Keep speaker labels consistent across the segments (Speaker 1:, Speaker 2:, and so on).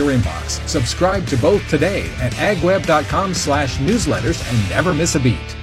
Speaker 1: your inbox. Subscribe to both today at agweb.com/newsletters and never miss a beat.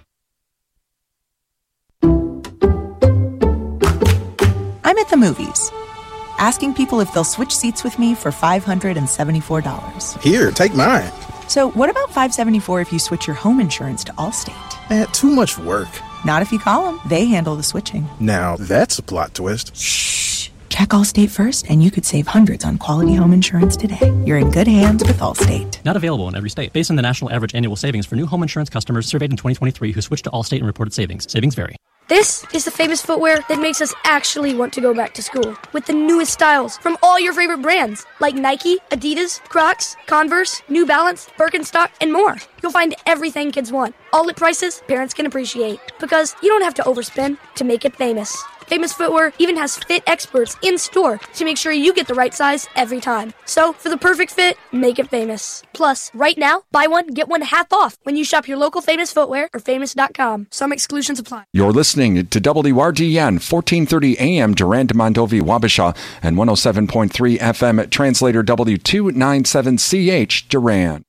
Speaker 2: I'm at the movies, asking people if they'll switch seats with me for $574.
Speaker 3: Here, take mine.
Speaker 2: So what about $574 if you switch your home insurance to Allstate?
Speaker 3: Too much work.
Speaker 2: Not if you call them. They handle the switching.
Speaker 3: Now, that's a plot twist.
Speaker 2: Shh. Check Allstate first, and you could save hundreds on quality home insurance today. You're in good hands with Allstate.
Speaker 4: Not available in every state. Based on the national average annual savings for new home insurance customers surveyed in 2023 who switched to Allstate and reported savings. Savings vary.
Speaker 5: This is the famous footwear that makes us actually want to go back to school. With the newest styles from all your favorite brands, like Nike, Adidas, Crocs, Converse, New Balance, Birkenstock, and more. You'll find everything kids want, all at prices parents can appreciate. Because you don't have to overspend to make it famous. Famous Footwear even has fit experts in store to make sure you get the right size every time. So, for the perfect fit, make it famous. Plus, right now, buy one, get one half off when you shop your local Famous Footwear or famous.com. Some exclusions apply.
Speaker 6: You're listening to WRDN 1430 AM Durand Mondovi Wabasha and 107.3 FM Translator W297CH Durand.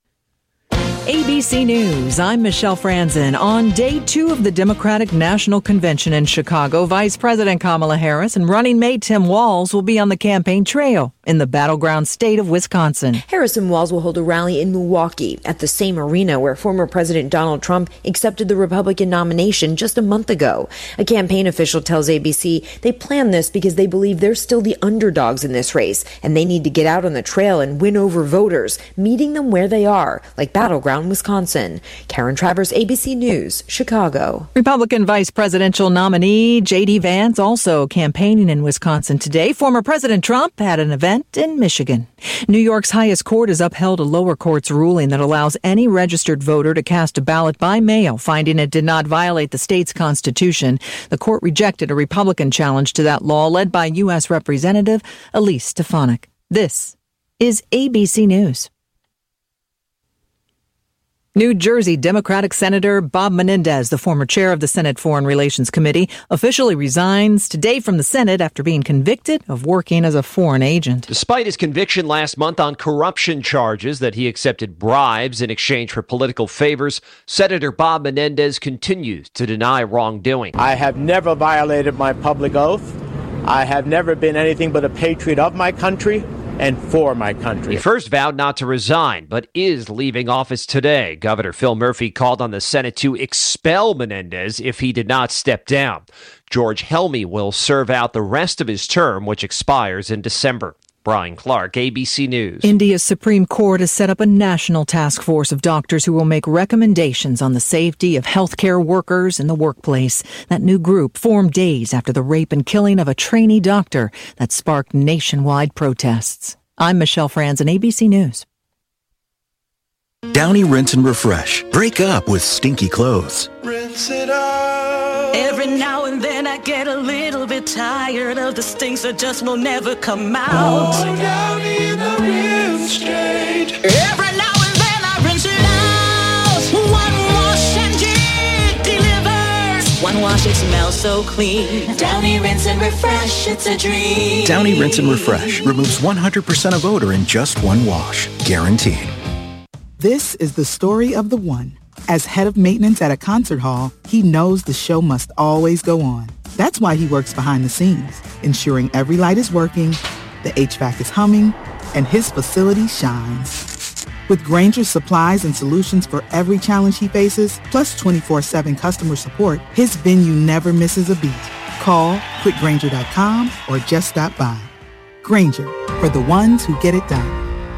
Speaker 7: ABC News, I'm Michelle Franzen. On day 2 of the Democratic National Convention in Chicago, Vice President Kamala Harris and running mate Tim Walz will be on the campaign trail in the battleground state of Wisconsin.
Speaker 8: Harris and Walz will hold a rally in Milwaukee at the same arena where former President Donald Trump accepted the Republican nomination just a month ago. A campaign official tells ABC they planned this because they believe they're still the underdogs in this race and they need to get out on the trail and win over voters, meeting them where they are, like battleground Wisconsin. Karen Travers, ABC News, Chicago.
Speaker 7: Republican vice presidential nominee J.D. Vance also campaigning in Wisconsin today. Former President Trump had an event in Michigan. New York's highest court has upheld a lower court's ruling that allows any registered voter to cast a ballot by mail, finding it did not violate the state's constitution. The court rejected a Republican challenge to that law led by U.S. Representative Elise Stefanik. This is ABC News. New Jersey Democratic Senator Bob Menendez, the former chair of the Senate Foreign Relations Committee, officially resigns today from the Senate after being convicted of working as a foreign agent.
Speaker 9: Despite his conviction last month on corruption charges that he accepted bribes in exchange for political favors, Senator Bob Menendez continues to deny wrongdoing.
Speaker 10: I have never violated my public oath. I have never been anything but a patriot of my country and for my country.
Speaker 9: He first vowed not to resign, but is leaving office today. Governor Phil Murphy called on the Senate to expel Menendez if he did not step down. George Helmy will serve out the rest of his term, which expires in December. Brian Clark, ABC News.
Speaker 7: India's Supreme Court has set up a national task force of doctors who will make recommendations on the safety of healthcare workers in the workplace. That new group formed days after the rape and killing of a trainee doctor that sparked nationwide protests. I'm Michelle Franzen, ABC News.
Speaker 11: Downy Rinse and Refresh. Break up with stinky clothes.
Speaker 12: Rinse it out. Every now and then I get a little bit tired of the stinks that just will never come out. Oh, Downy in the rinse straight. Every now and then I rinse it out. One wash and it delivers. One wash, it smells so clean. Downy Rinse and Refresh, it's a dream.
Speaker 11: Downy Rinse and Refresh removes 100% of odor in just one wash. Guaranteed.
Speaker 13: This is the story of the one. As head of maintenance at a concert hall, he knows the show must always go on. That's why he works behind the scenes, ensuring every light is working, the HVAC is humming, and his facility shines. With Grainger's supplies and solutions for every challenge he faces, plus 24/7 customer support, his venue never misses a beat. Call quickgrainger.com or just stop by. Grainger, for the ones who get it done.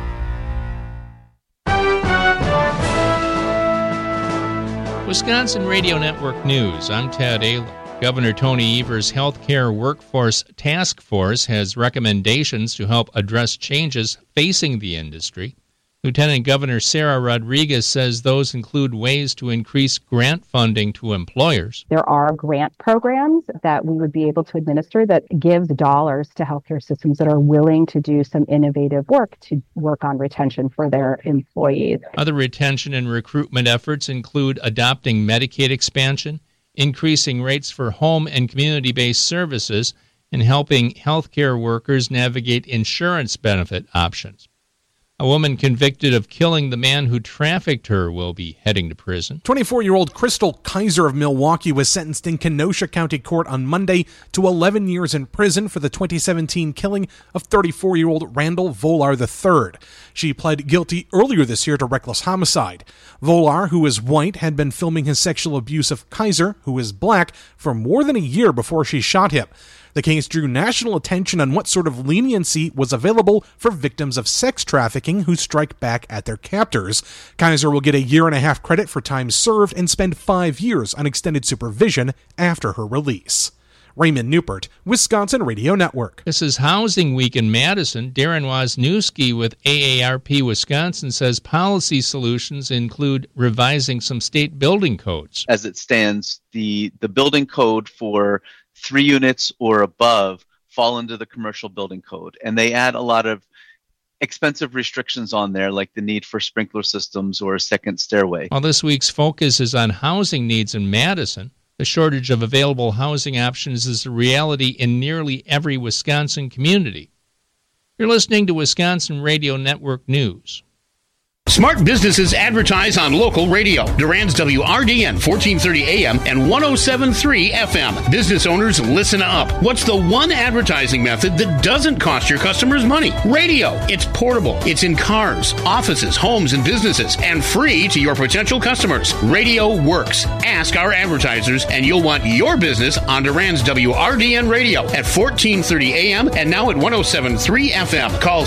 Speaker 14: Wisconsin Radio Network News. I'm Ted Ayler. Governor Tony Evers' Healthcare Workforce Task Force has recommendations to help address changes facing the industry. Lieutenant Governor Sarah Rodriguez says those include ways to increase grant funding to employers.
Speaker 15: There are grant programs that we would be able to administer that gives dollars to healthcare systems that are willing to do some innovative work to work on retention for their employees.
Speaker 14: Other retention and recruitment efforts include adopting Medicaid expansion, increasing rates for home and community-based services, and helping healthcare workers navigate insurance benefit options. A woman convicted of killing the man who trafficked her will be heading to prison.
Speaker 16: 24-year-old Crystal Kaiser of Milwaukee was sentenced in Kenosha County Court on Monday to 11 years in prison for the 2017 killing of 34-year-old Randall Volar III. She pled guilty earlier this year to reckless homicide. Volar, who is white, had been filming his sexual abuse of Kaiser, who is black, for more than a year before she shot him. The case drew national attention on what sort of leniency was available for victims of sex trafficking who strike back at their captors. Kaiser will get a 1.5 year credit for time served and spend 5 years on extended supervision after her release. Raymond Newport, Wisconsin Radio Network.
Speaker 14: This is Housing Week in Madison. Darren Wozniewski with AARP Wisconsin says policy solutions include revising some state building codes.
Speaker 17: As it stands, the building code for 3 units or above fall into the commercial building code, and they add a lot of expensive restrictions on there, like the need for sprinkler systems or a second stairway.
Speaker 14: Well, this week's focus is on housing needs in Madison. The shortage of available housing options is a reality in nearly every Wisconsin community. You're listening to Wisconsin Radio Network News.
Speaker 18: Smart businesses advertise on local radio. Durand's WRDN 1430 AM and 107.3 FM. Business owners, listen up. What's the one advertising method that doesn't cost your customers money? Radio. It's portable. It's in cars, offices, homes, and businesses, and free to your potential customers. Radio works. Ask our advertisers, and you'll want your business on Durand's WRDN radio at 1430 AM and now at 107.3 FM. Call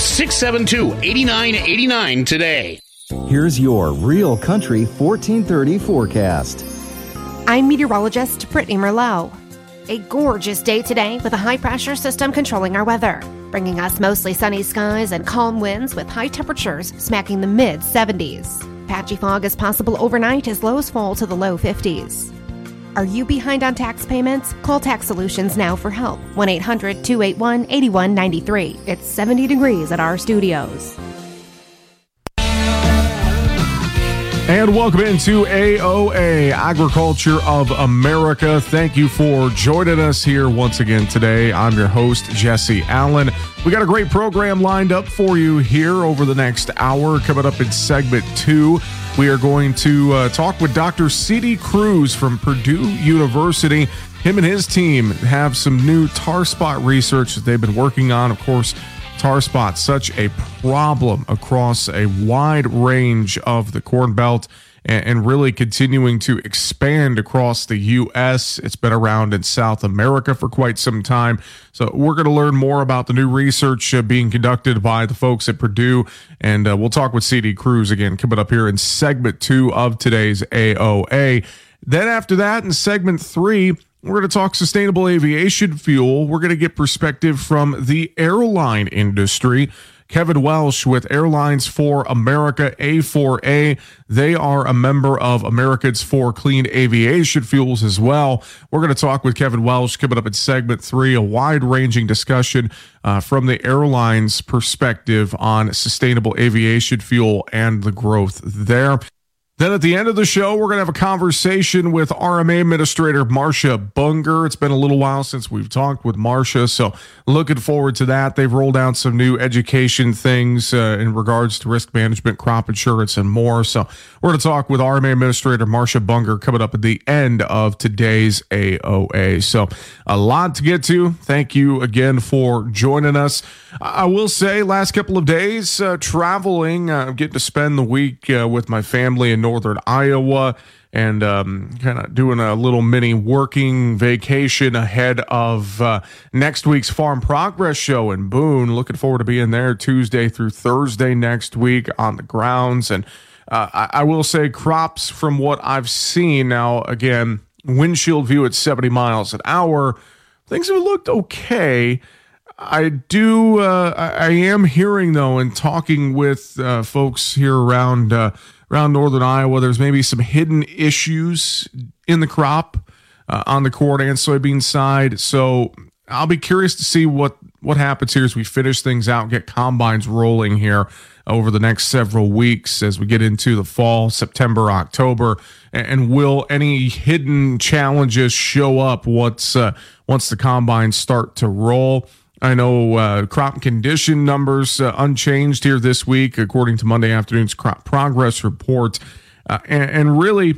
Speaker 18: 672-8989 today.
Speaker 19: Here's your Real Country 1430 forecast.
Speaker 20: I'm meteorologist Brittany Merlot. A gorgeous day today with a high-pressure system controlling our weather, bringing us mostly sunny skies and calm winds with high temperatures smacking the mid-70s. Patchy fog is possible overnight as lows fall to the low 50s. Are you behind on tax payments? Call Tax Solutions now for help. 1-800-281-8193. It's 70 degrees at our studios.
Speaker 21: And welcome into AOA, Agriculture of America. Thank you for joining us here once again today. I'm your host, Jesse Allen. We got a great program lined up for you here over the next hour. Coming up in segment 2, we are going to talk with Dr. C.D. Cruz from Purdue University. Him and his team have some new tar spot research that they've been working on. Of course, tar spot, such a problem across a wide range of the Corn Belt and really continuing to expand across the U.S. It's been around in South America for quite some time. So we're going to learn more about the new research being conducted by the folks at Purdue. And we'll talk with C.D. Cruz again coming up here in segment 2 of today's AOA. Then after that, in segment 3, we're going to talk sustainable aviation fuel. We're going to get perspective from the airline industry. Kevin Welsh with Airlines for America, A4A. They are a member of Americans for Clean Aviation Fuels as well. We're going to talk with Kevin Welsh coming up in segment 3, a wide-ranging discussion from the airline's perspective on sustainable aviation fuel and the growth there. Then at the end of the show, we're going to have a conversation with RMA Administrator Marcia Bunger. It's been a little while since we've talked with Marcia, so looking forward to that. They've rolled out some new education things in regards to risk management, crop insurance, and more. So we're going to talk with RMA Administrator Marcia Bunger coming up at the end of today's AOA. So a lot to get to. Thank you again for joining us. I will say, last couple of days traveling, getting to spend the week with my family in northern Iowa and kind of doing a little mini working vacation ahead of next week's Farm Progress Show in Boone. Looking forward to being there Tuesday through Thursday next week on the grounds. And I will say, crops from what I've seen now, again, windshield view at 70 miles an hour, things have looked okay. I am hearing, though, and talking with folks here around northern Iowa, there's maybe some hidden issues in the crop on the corn and soybean side. So I'll be curious to see what happens here as we finish things out and get combines rolling here over the next several weeks as we get into the fall, September, October. And will any hidden challenges show up once the combines start to roll? I know crop condition numbers unchanged here this week, according to Monday afternoon's crop progress report. And really,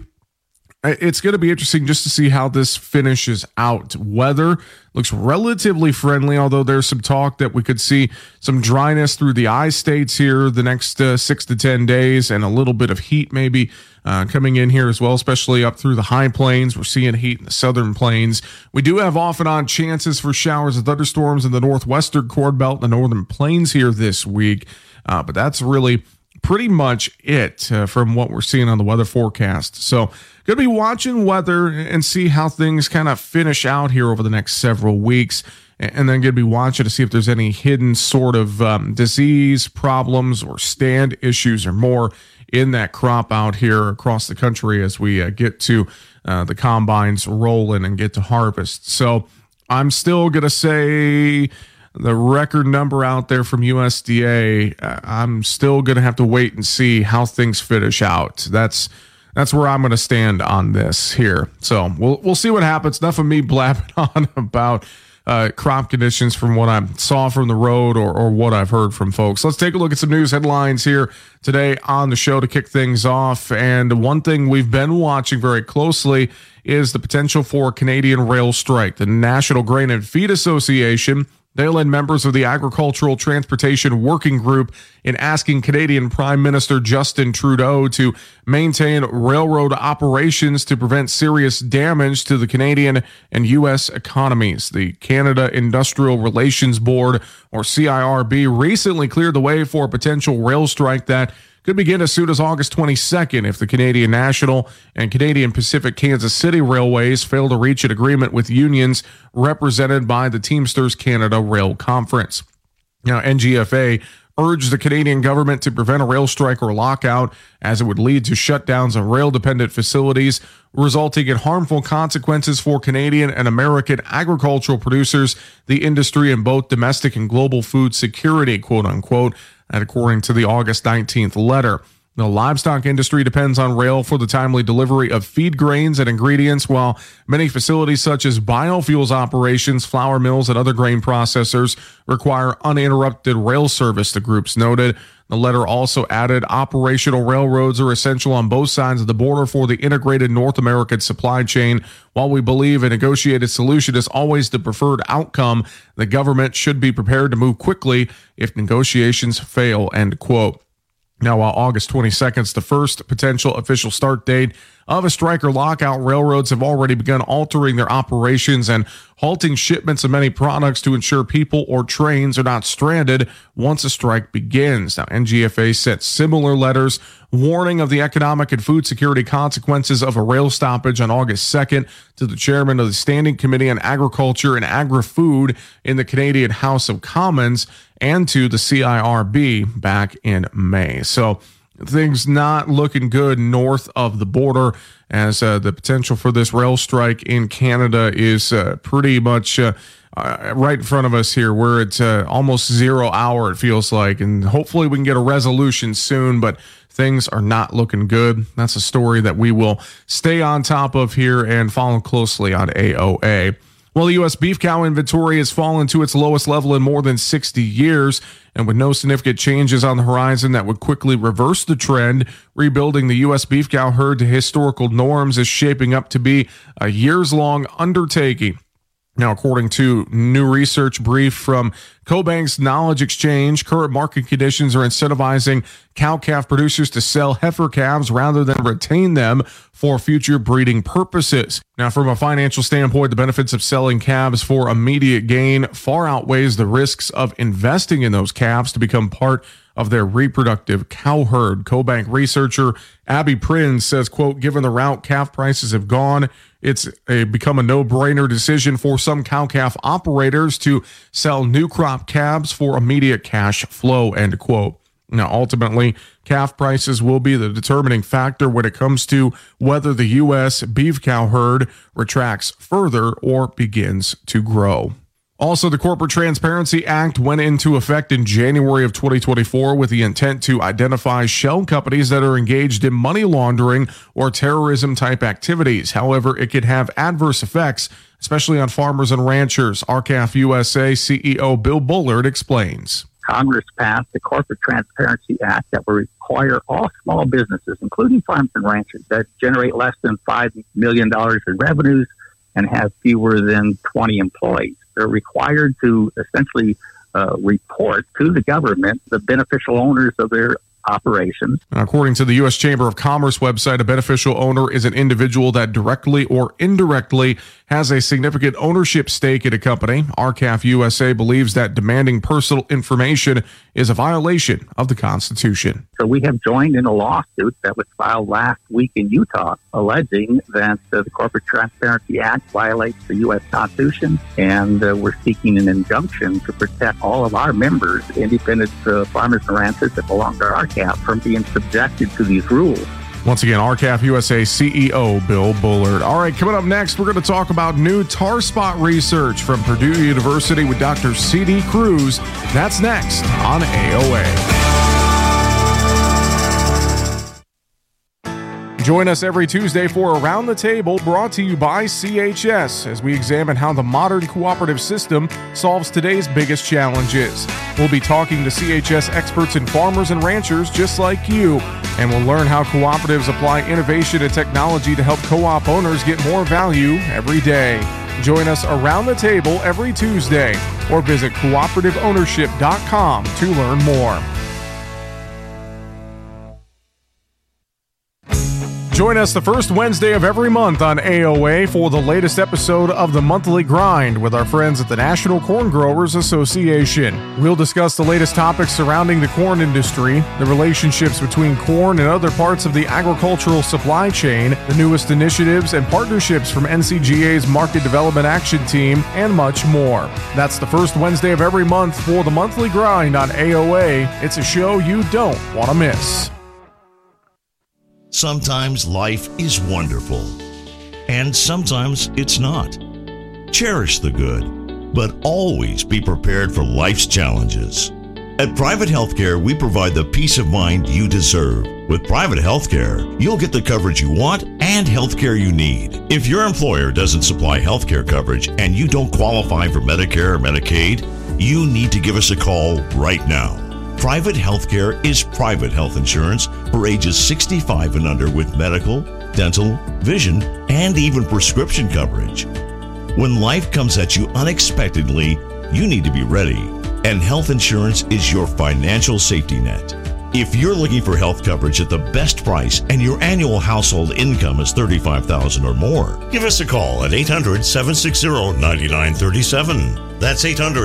Speaker 21: it's going to be interesting just to see how this finishes out. Weather looks relatively friendly, although there's some talk that we could see some dryness through the I-states here the next 6 to 10 days, and a little bit of heat maybe coming in here as well, especially up through the high plains. We're seeing heat in the southern plains. We do have off and on chances for showers and thunderstorms in the northwestern Corn Belt and the northern plains here this week, but that's really pretty much it from what we're seeing on the weather forecast. So going to be watching weather and see how things kind of finish out here over the next several weeks, and then going to be watching to see if there's any hidden sort of disease problems or stand issues or more in that crop out here across the country as we get to the combines rolling and get to harvest. So I'm still going to say the record number out there from USDA, I'm still going to have to wait and see how things finish out. That's where I'm going to stand on this here. So we'll see what happens. Enough of me blabbing on about crop conditions from what I saw from the road or what I've heard from folks. Let's take a look at some news headlines here today on the show to kick things off. And one thing we've been watching very closely is the potential for a Canadian rail strike. The National Grain and Feed Association, they led members of the Agricultural Transportation Working Group in asking Canadian Prime Minister Justin Trudeau to maintain railroad operations to prevent serious damage to the Canadian and U.S. economies. The Canada Industrial Relations Board, or CIRB, recently cleared the way for a potential rail strike that could begin as soon as August 22nd if the Canadian National and Canadian Pacific Kansas City Railways fail to reach an agreement with unions represented by the Teamsters Canada Rail Conference. Now, NGFA urged the Canadian government to prevent a rail strike or lockout, as it would lead to shutdowns of rail-dependent facilities, resulting in harmful consequences for Canadian and American agricultural producers, the industry, and both domestic and global food security, quote unquote, and according to the August 19th letter. The livestock industry depends on rail for the timely delivery of feed grains and ingredients, while many facilities such as biofuels operations, flour mills, and other grain processors require uninterrupted rail service, the groups noted. The letter also added operational railroads are essential on both sides of the border for the integrated North American supply chain. While we believe a negotiated solution is always the preferred outcome, the government should be prepared to move quickly if negotiations fail, end quote. Now, while August 22nd is the first potential official start date of a strike or lockout, railroads have already begun altering their operations and halting shipments of many products to ensure people or trains are not stranded once a strike begins. Now, NGFA sent similar letters warning of the economic and food security consequences of a rail stoppage on August 2nd to the chairman of the Standing Committee on Agriculture and Agri-Food in the Canadian House of Commons and to the CIRB back in May. So things not looking good north of the border, as the potential for this rail strike in Canada is pretty much right in front of us here. We're at almost 0 hour, it feels like, and hopefully we can get a resolution soon, but things are not looking good. That's a story that we will stay on top of here and follow closely on AOA. Well, the U.S. beef cow inventory has fallen to its lowest level in more than 60 years, and with no significant changes on the horizon that would quickly reverse the trend, rebuilding the U.S. beef cow herd to historical norms is shaping up to be a years-long undertaking. Now, according to new research brief from CoBank's Knowledge Exchange, current market conditions are incentivizing cow-calf producers to sell heifer calves rather than retain them for future breeding purposes. Now, from a financial standpoint, the benefits of selling calves for immediate gain far outweighs the risks of investing in those calves to become part of their reproductive cow herd. CoBank researcher Abby Prinz says, quote, given the route calf prices have gone, it's become a no-brainer decision for some cow-calf operators to sell new crop calves for immediate cash flow, end quote. Now, ultimately, calf prices will be the determining factor when it comes to whether the U.S. beef cow herd retracts further or begins to grow. Also, the Corporate Transparency Act went into effect in January of 2024 with the intent to identify shell companies that are engaged in money laundering or terrorism-type activities. However, it could have adverse effects, especially on farmers and ranchers. RCAF USA CEO Bill Bullard explains.
Speaker 1: Congress passed the Corporate Transparency Act that will require all small businesses, including farms and ranchers, that generate less than $5 million in revenues and have fewer than 20 employees. They're required to essentially report to the government the beneficial owners of their operations.
Speaker 21: According to the U.S. Chamber of Commerce website, a beneficial owner is an individual that directly or indirectly has a significant ownership stake in a company. RCAF USA believes that demanding personal information is a violation of the Constitution.
Speaker 1: So we have joined in a lawsuit that was filed last week in Utah, alleging that the Corporate Transparency Act violates the U.S. Constitution, and we're seeking an injunction to protect all of our members, independent farmers and ranchers that belong to RCAF, from being subjected to these rules.
Speaker 21: Once again, RCAF USA CEO Bill Bullard. All right, coming up next, we're going to talk about new tar spot research from Purdue University with Dr. C.D. Cruz. That's next on AOA. Join us every Tuesday for Around the Table, brought to you by CHS, as we examine how the modern cooperative system solves today's biggest challenges. We'll be talking to CHS experts and farmers and ranchers just like you, and we'll learn how cooperatives apply innovation and technology to help co-op owners get more value every day. Join us Around the Table every Tuesday, or visit cooperativeownership.com to learn more. Join us the first Wednesday of every month on AOA for the latest episode of the Monthly Grind with our friends at the National Corn Growers Association. We'll discuss the latest topics surrounding the corn industry, the relationships between corn and other parts of the agricultural supply chain, the newest initiatives and partnerships from NCGA's Market Development Action Team, and much more. That's the first Wednesday of every month for the Monthly Grind on AOA. It's a show you don't want to miss.
Speaker 22: Sometimes life is wonderful, and sometimes it's not. Cherish the good, but always be prepared for life's challenges. At Private Healthcare, we provide the peace of mind you deserve. With Private Healthcare, you'll get the coverage you want and healthcare you need. If your employer doesn't supply healthcare coverage and you don't qualify for Medicare or Medicaid, you need to give us a call right now. Private healthcare is private health insurance for ages 65 and under with medical, dental, vision, and even prescription coverage. When life comes at you unexpectedly, you need to be ready, and health insurance is your financial safety net. If you're looking for health coverage at the best price and your annual household income is $35,000 or more, give us a call at 800-760-9937. That's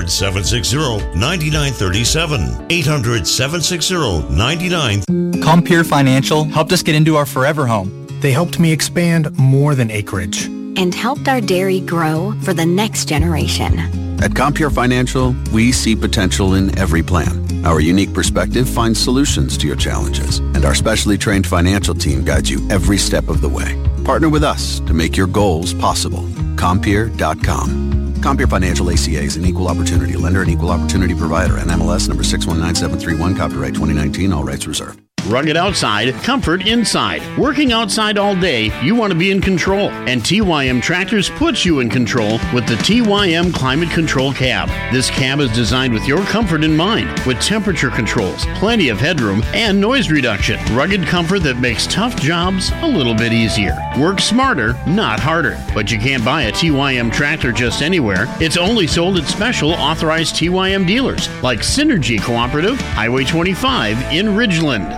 Speaker 22: 800-760-9937. 800-760-9937.
Speaker 23: Compeer Financial helped us get into our forever home.
Speaker 11: They helped me expand more than acreage.
Speaker 24: And helped our dairy grow for the next generation.
Speaker 25: At Compeer Financial, we see potential in every plan. Our unique perspective finds solutions to your challenges, and our specially trained financial team guides you every step of the way. Partner with us to make your goals possible. Compeer.com. Compeer Financial ACA is an equal opportunity lender and equal opportunity provider. NMLS number 619731, copyright 2019, all rights reserved.
Speaker 18: Rugged outside, comfort inside. Working outside all day, you want to be in control. And TYM Tractors puts you in control with the TYM Climate Control Cab. This cab is designed with your comfort in mind, with temperature controls, plenty of headroom, and noise reduction. Rugged comfort that makes tough jobs a little bit easier. Work smarter, not harder. But you can't buy a TYM tractor just anywhere. It's only sold at special authorized TYM dealers, like Synergy Cooperative, Highway 25 in Ridgeland.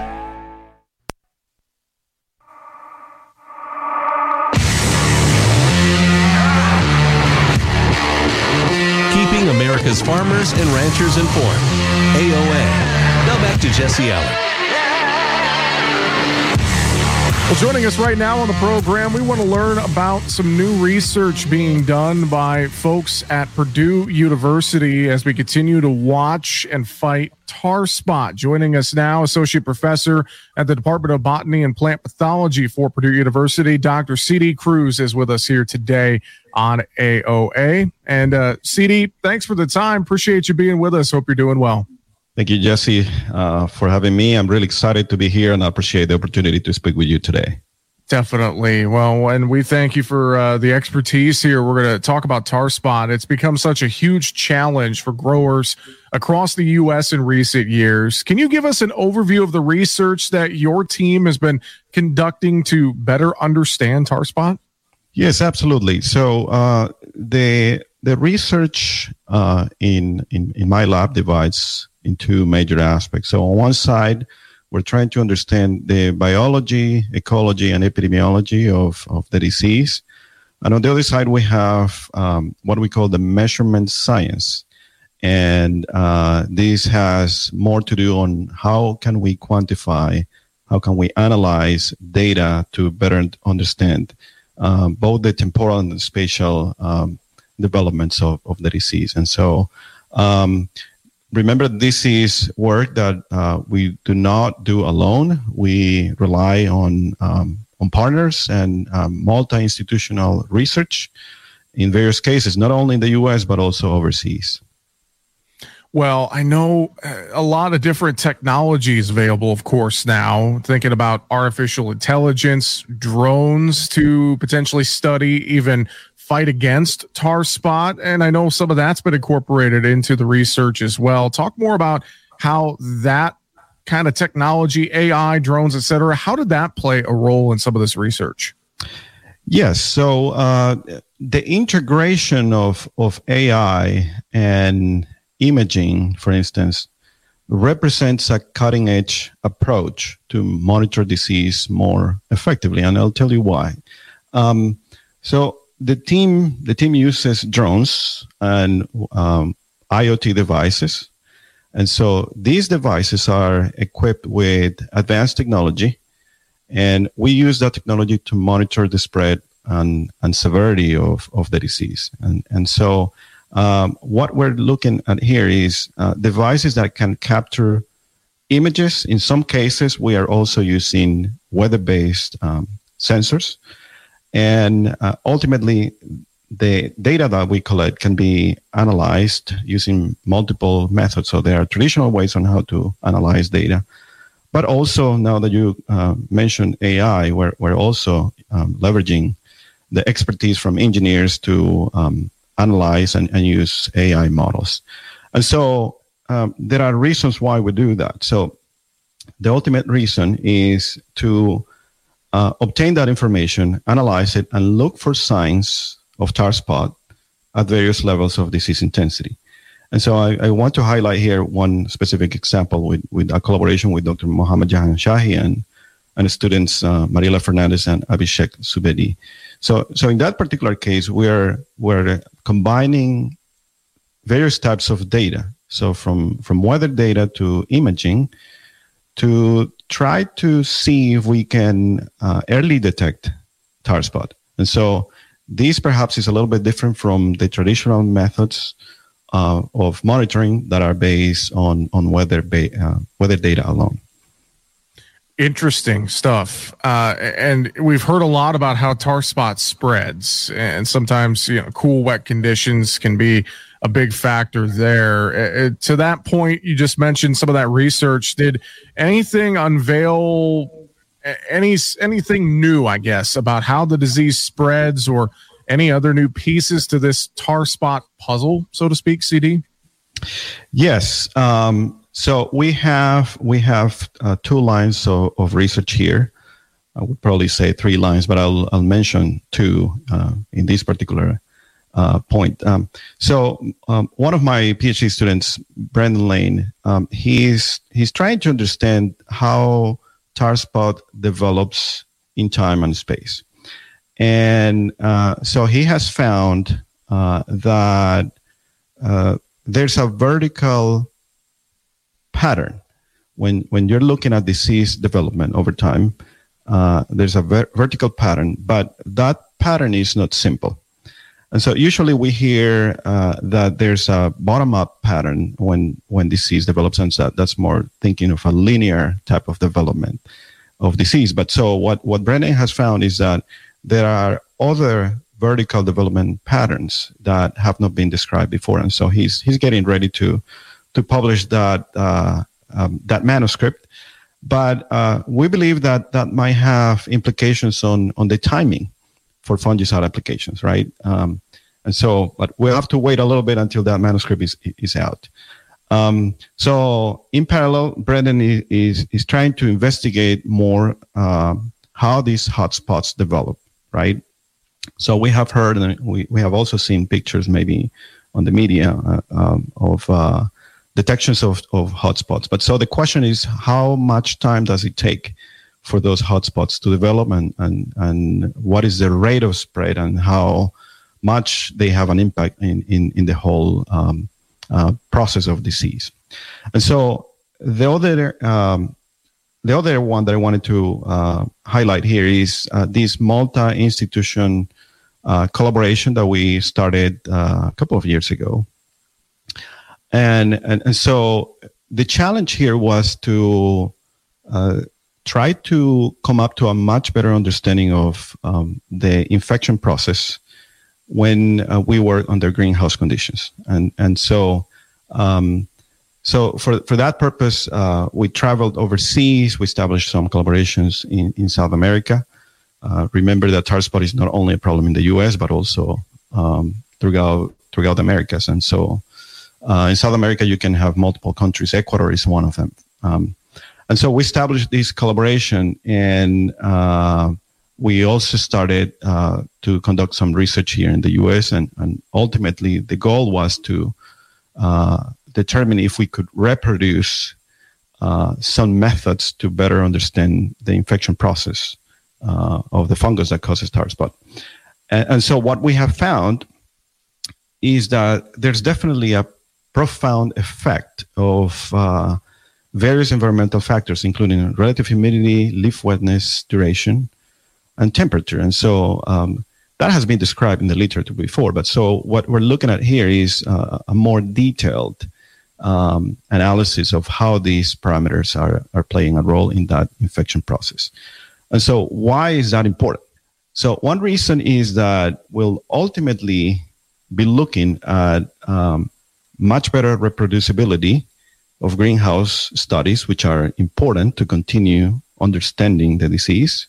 Speaker 26: America's farmers and ranchers informed. AOA. Now back to Jesse Allen.
Speaker 21: Well, joining us right now on the program, we want to learn about some new research being done by folks at Purdue University as we continue to watch and fight tar spot. Joining us now, Associate Professor at the Department of Botany and Plant Pathology for Purdue University, Dr. C.D. Cruz is with us here today on AOA. And C.D., thanks for the time. Appreciate you being with us. Hope you're doing well.
Speaker 2: Thank you, Jesse, for having me. I'm really excited to be here, and I appreciate the opportunity to speak with you today.
Speaker 21: Definitely. Well, and we thank you for the expertise here. We're going to talk about tar spot. It's become such a huge challenge for growers across the U.S. in recent years. Can you give us an overview of the research that your team has been conducting to better understand tar spot?
Speaker 2: Yes, absolutely. So the research in my lab divides in two major aspects. So on one side, we're trying to understand the biology, ecology, and epidemiology of the disease. And on the other side, we have what we call the measurement science. And this has more to do on how can we quantify, how can we analyze data to better understand both the temporal and the spatial developments of the disease. And so remember, this is work that we do not do alone. We rely on partners and multi-institutional research in various cases, not only in the U.S., but also overseas.
Speaker 21: Well, I know a lot of different technologies available, of course, now, thinking about artificial intelligence, drones to potentially study, even fight against tar spot. And I know some of that's been incorporated into the research as well. Talk more about how that kind of technology, AI, drones, et cetera, how did that play a role in some of this research?
Speaker 2: Yes. So the integration of AI and imaging, for instance, represents a cutting edge approach to monitor disease more effectively. And I'll tell you why. So the team uses drones and IoT devices. And so these devices are equipped with advanced technology, and we use that technology to monitor the spread and severity of the disease. And so what we're looking at here is devices that can capture images. In some cases, we are also using weather-based sensors. And ultimately, the data that we collect can be analyzed using multiple methods. So there are traditional ways on how to analyze data. But also, now that you mentioned AI, we're also leveraging the expertise from engineers to analyze and use AI models. And so there are reasons why we do that. So the ultimate reason is to obtain that information, analyze it, and look for signs of tar spot at various levels of disease intensity. And so I want to highlight here one specific example with a collaboration with Dr. Mohammad Jahan Shahi and students Mariela Fernandez and Abhishek Subedi. So in that particular case, we're combining various types of data. So from weather data to imaging to try to see if we can early detect tar spot. And so this perhaps is a little bit different from the traditional methods of monitoring that are based on weather data alone.
Speaker 21: Interesting stuff. And we've heard a lot about how tar spot spreads, and sometimes cool, wet conditions can be a big factor there. To that point, you just mentioned some of that research. Did anything unveil anything new, I guess, about how the disease spreads, or any other new pieces to this tar spot puzzle, so to speak, CD?
Speaker 2: Yes. So we have 2 lines of research here. I would probably say 3 lines, but I'll mention 2 in this particular point. So one of my PhD students, Brendan Lane, he's trying to understand how tar spot develops in time and space. And so he has found that there's a vertical pattern when you're looking at disease development over time. there's a vertical pattern, but that pattern is not simple. And so usually we hear that there's a bottom-up pattern when disease develops, and that's more thinking of a linear type of development of disease. But so what Brennan has found is that there are other vertical development patterns that have not been described before, and so he's getting ready to publish that manuscript. But we believe that might have implications on the timing for fungicide applications, right? But we'll have to wait a little bit until that manuscript is out. So in parallel, Brendan is trying to investigate more how these hotspots develop, right? So we have heard, and we have also seen pictures maybe on the media of detections of hotspots. But so the question is, how much time does it take for those hotspots to develop, and what is the rate of spread, and how much they have an impact in the whole process of disease. And so the other one that I wanted to highlight here is this multi-institution collaboration that we started a couple of years ago. And so the challenge here was to try to come up to a much better understanding of the infection process when we were under greenhouse conditions. And so for that purpose, we traveled overseas. We established some collaborations in South America. Remember that tar spot is not only a problem in the U.S., but also throughout the Americas. And so in South America, you can have multiple countries. Ecuador is one of them. And so we established this collaboration, and we also started to conduct some research here in the U.S. And ultimately, the goal was to determine if we could reproduce some methods to better understand the infection process of the fungus that causes tar spot. And so what we have found is that there's definitely a profound effect of various environmental factors, including relative humidity, leaf wetness, duration, and temperature. And so that has been described in the literature before. But so what we're looking at here is a more detailed analysis of how these parameters are playing a role in that infection process. And so why is that important? So one reason is that we'll ultimately be looking at much better reproducibility of greenhouse studies, which are important to continue understanding the disease.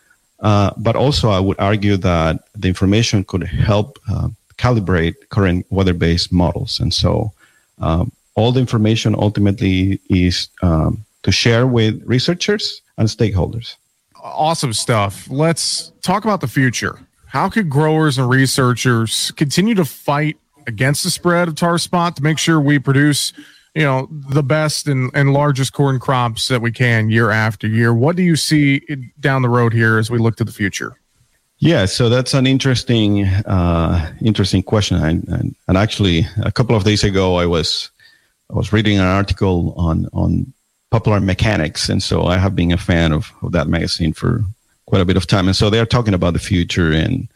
Speaker 2: But also, I would argue that the information could help calibrate current weather-based models. And so all the information ultimately is to share with researchers and stakeholders.
Speaker 21: Awesome stuff. Let's talk about the future. How could growers and researchers continue to fight against the spread of tar spot to make sure we produce, the best and largest corn crops that we can year after year? What do you see down the road here as we look to the future?
Speaker 2: Yeah, so that's an interesting question. And actually, a couple of days ago, I was reading an article on Popular Mechanics, and so I have been a fan of that magazine for quite a bit of time. And so they are talking about the future and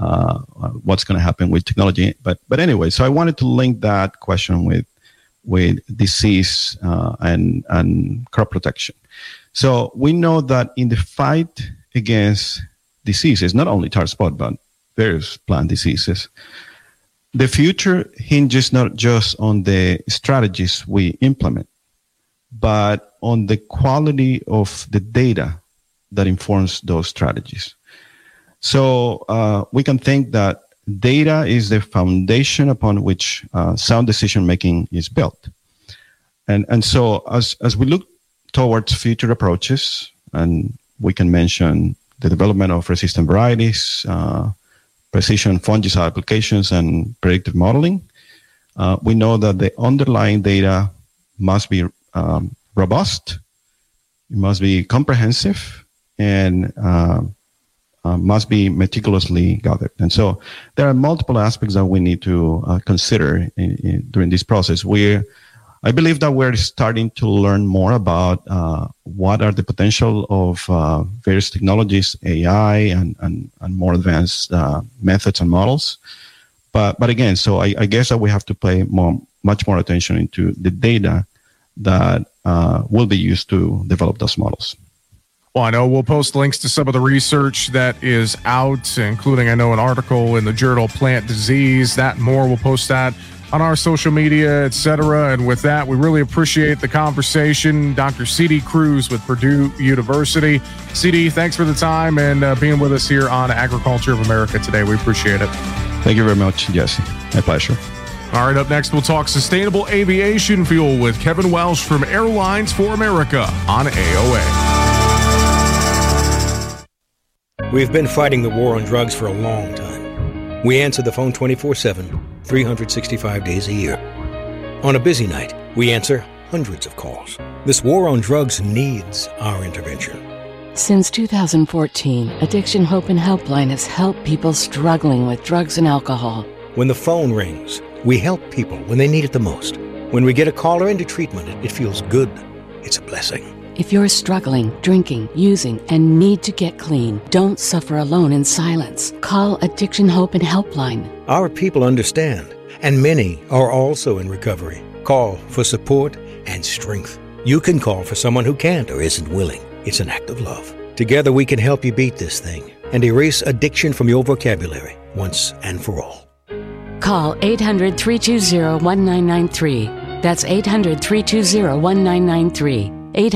Speaker 2: what's going to happen with technology. But anyway, so I wanted to link that question with disease and crop protection. So we know that in the fight against diseases, not only tar spot, but various plant diseases, the future hinges not just on the strategies we implement, but on the quality of the data that informs those strategies. So we can think that data is the foundation upon which sound decision-making is built. And so as we look towards future approaches, and we can mention the development of resistant varieties, precision fungicide applications, and predictive modeling, we know that the underlying data must be robust, it must be comprehensive, and must be meticulously gathered. And so there are multiple aspects that we need to consider during this process. I believe that we're starting to learn more about what are the potential of various technologies, AI, and more advanced methods and models. But again, so I guess that we have to pay much more attention into the data that will be used to develop those models.
Speaker 21: Well, I know we'll post links to some of the research that is out, including, I know, an article in the journal Plant Disease. That and more, we'll post that on our social media, etc. And with that, we really appreciate the conversation. Dr. C.D. Cruz with Purdue University. C.D., thanks for the time and being with us here on Agriculture of America today. We appreciate it.
Speaker 2: Thank you very much, Jesse. My pleasure.
Speaker 21: All right, up next, we'll talk sustainable aviation fuel with Kevin Welsh from Airlines for America on AOA.
Speaker 3: We've been fighting the war on drugs for a long time. We answer the phone 24/7, 365 days a year. On a busy night, we answer hundreds of calls. This war on drugs needs our intervention.
Speaker 4: Since 2014, Addiction Hope and Helpline has helped people struggling with drugs and alcohol.
Speaker 3: When the phone rings, we help people when they need it the most. When we get a caller into treatment, it feels good. It's a blessing.
Speaker 4: If you're struggling, drinking, using, and need to get clean, don't suffer alone in silence. Call Addiction Hope and Helpline.
Speaker 3: Our people understand, and many are also in recovery. Call for support and strength. You can call for someone who can't or isn't willing. It's an act of love. Together we can help you beat this thing and erase addiction from your vocabulary once and for all.
Speaker 4: Call 800-320-1993. That's 800-320-1993.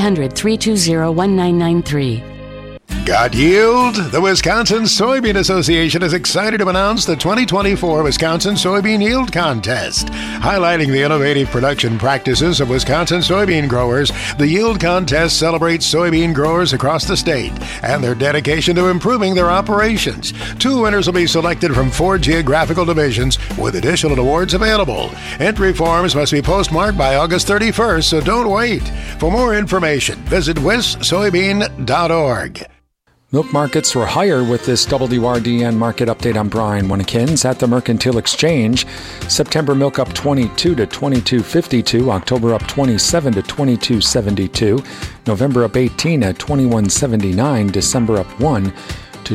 Speaker 4: 800-320-1993.
Speaker 5: Got yield? The Wisconsin Soybean Association is excited to announce the 2024 Wisconsin Soybean Yield Contest. Highlighting the innovative production practices of Wisconsin soybean growers, the Yield Contest celebrates soybean growers across the state and their dedication to improving their operations. 2 winners will be selected from 4 geographical divisions with additional awards available. Entry forms must be postmarked by August 31st, so don't wait. For more information, visit wissoybean.org.
Speaker 6: Milk markets were higher with this WRDN market update. I'm Brian Winnekins at the Mercantile Exchange. September milk up 22 to 22.52. October up 27 to 22.72. November up 18 at 21.79. December up 1 to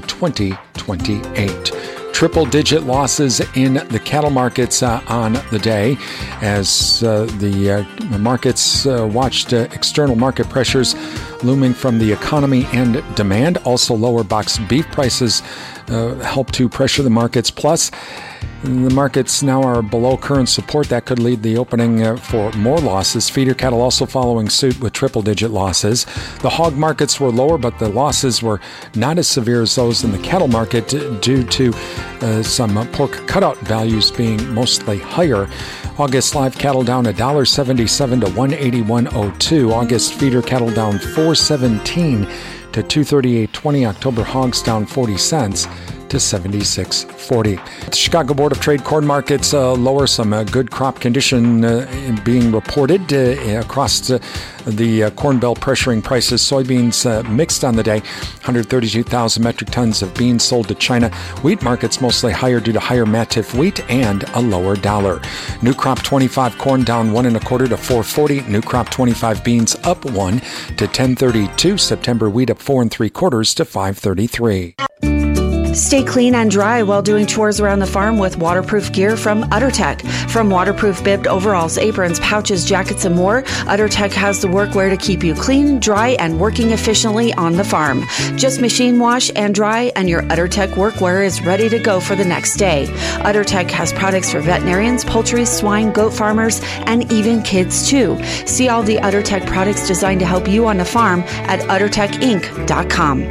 Speaker 6: 20.28. Triple-digit losses in the cattle markets on the day as the markets watched external market pressures looming from the economy and demand. Also, lower box beef prices help to pressure the markets. Plus, the markets now are below current support. That could lead the opening for more losses. Feeder cattle also following suit with triple-digit losses. The hog markets were lower, but the losses were not as severe as those in the cattle market due to some pork cutout values being mostly higher. August live cattle down $1.77 to $181.02. August feeder cattle down $4.17 to $238.20. October hogs down 40 cents to $76.40. The Chicago Board of Trade corn markets lower. Some good crop condition being reported across the Corn Belt pressuring prices. Soybeans mixed on the day. 132,000 metric tons of beans sold to China. Wheat markets mostly higher due to higher Matif wheat and a lower dollar. New crop 25 corn down 1 1/4 to $4.40. New crop 25 beans up 1 to $10.32. September wheat up 4 3/4 to $5.33.
Speaker 8: Stay clean and dry while doing chores around the farm with waterproof gear from UtterTech. From waterproof bibbed overalls, aprons, pouches, jackets, and more, UtterTech has the workwear to keep you clean, dry, and working efficiently on the farm. Just machine wash and dry, and your UtterTech workwear is ready to go for the next day. UtterTech has products for veterinarians, poultry, swine, goat farmers, and even kids too. See all the UtterTech products designed to help you on the farm at UtterTechInc.com.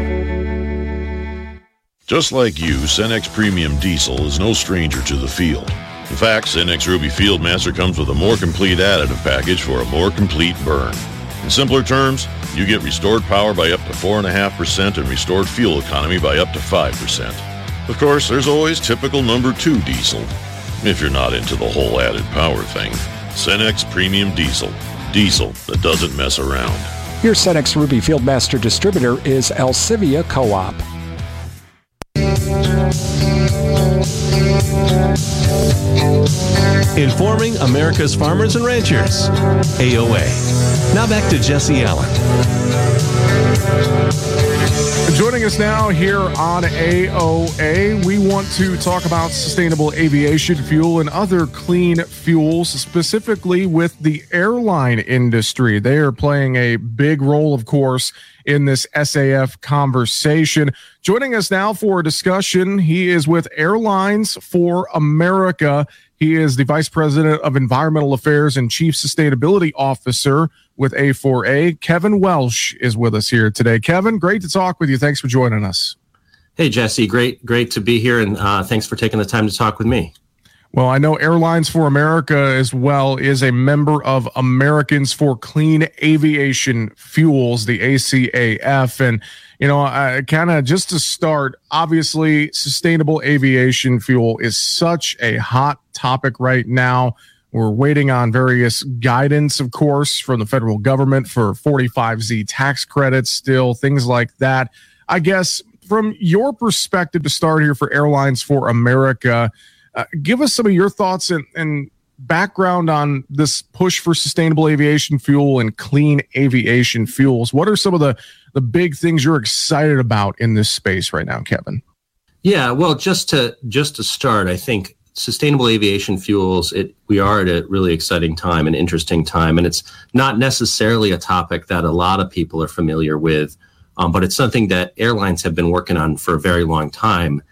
Speaker 10: Just like you, Cenex Premium Diesel is no stranger to the field. In fact, Cenex Ruby Fieldmaster comes with a more complete additive package for a more complete burn. In simpler terms, you get restored power by up to 4.5% and restored fuel economy by up to 5%. Of course, there's always typical number 2 diesel, if you're not into the whole added power thing. Cenex Premium Diesel. Diesel that doesn't mess around.
Speaker 6: Your Cenex Ruby Fieldmaster distributor is Alcivia Co-op.
Speaker 26: informing America's farmers and ranchers. AOA. Now back to Jesse Allen.
Speaker 21: Joining us now here on AOA, we want to talk about sustainable aviation fuel and other clean fuels, specifically with the airline industry. They are playing a big role, of course, in this SAF conversation. Joining us now for a discussion, he is with Airlines for America. He is the Vice President of Environmental Affairs and Chief Sustainability Officer with A4A. Kevin Welsh is with us here today. Kevin, great to talk with you. Thanks for joining us.
Speaker 7: Hey, Jesse. Great to be here, and thanks for taking the time to talk with me.
Speaker 21: Well, I know Airlines for America as well is a member of Americans for Clean Aviation Fuels, the ACAF. And, kind of just to start, obviously, sustainable aviation fuel is such a hot topic right now. We're waiting on various guidance, of course, from the federal government for 45Z tax credits still, things like that. I guess from your perspective to start here for Airlines for America, give us some of your thoughts and background on this push for sustainable aviation fuel and clean aviation fuels. What are some of the big things you're excited about in this space right now, Kevin?
Speaker 7: Yeah, well, just to start, I think sustainable aviation fuels, we are at a really exciting time, an interesting time, and it's not necessarily a topic that a lot of people are familiar with, but it's something that airlines have been working on for a very long time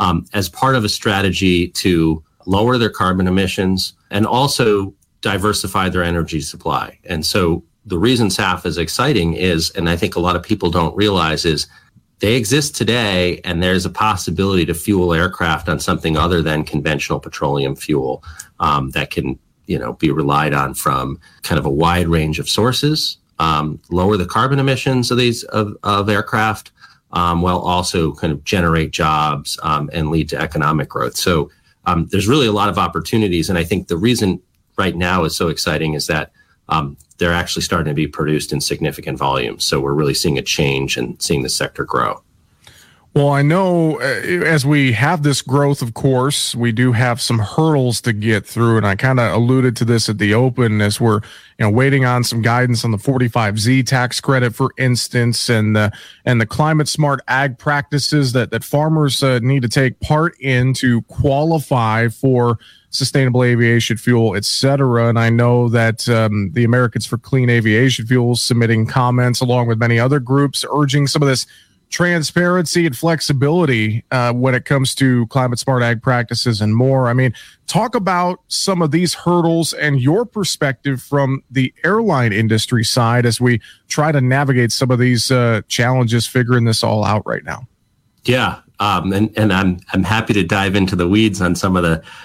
Speaker 7: as part of a strategy to lower their carbon emissions and also diversify their energy supply. And so the reason SAF is exciting is, and I think a lot of people don't realize, is they exist today, and there's a possibility to fuel aircraft on something other than conventional petroleum fuel that can, be relied on from kind of a wide range of sources, lower the carbon emissions of these of aircraft, while also kind of generate jobs and lead to economic growth. So there's really a lot of opportunities, and I think the reason right now is so exciting is that they're actually starting to be produced in significant volumes. So we're really seeing a change and seeing the sector grow.
Speaker 21: Well, I know as we have this growth, of course, we do have some hurdles to get through. And I kind of alluded to this at the open as we're waiting on some guidance on the 45Z tax credit, for instance, and the climate smart ag practices that farmers need to take part in to qualify for sustainable aviation fuel, et cetera. And I know that the Americans for Clean Aviation Fuels submitting comments along with many other groups urging some of this transparency and flexibility when it comes to climate smart ag practices and more. I mean, talk about some of these hurdles and your perspective from the airline industry side as we try to navigate some of these challenges, figuring this all out right now.
Speaker 7: Yeah. And I'm happy to dive into the weeds on some of